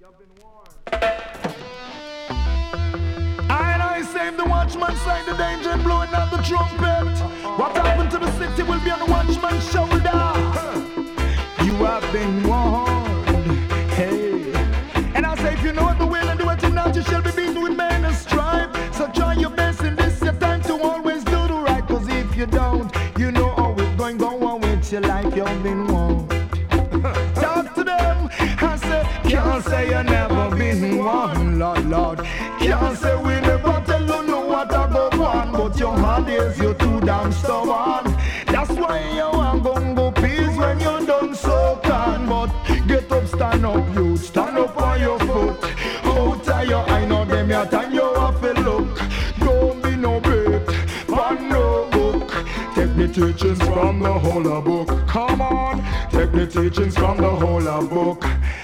I save the watchman side the danger and blowing out the trumpet. What happened to the city will be on the watchman's shoulder. You have been warned, hey. And I say if you know what the will and do what you not, you shall be beaten with men and strife. So try your best in this your time to always do the right. Cause if you don't, you know how it's going to go on with your life. You've been warned. Talk to them. I say, can't say you never been warned, Lord, Lord. Can't say we never tell you know what I go on. But your heart is you too damn stubborn. That's why you want go peace when you done so can. But get up, stand up, you stand up on your foot. Out of your eye, know them your time you have to look. Don't be no bait, but no book. Take the teachings from the whole book. Come on, take the teachings from the whole book.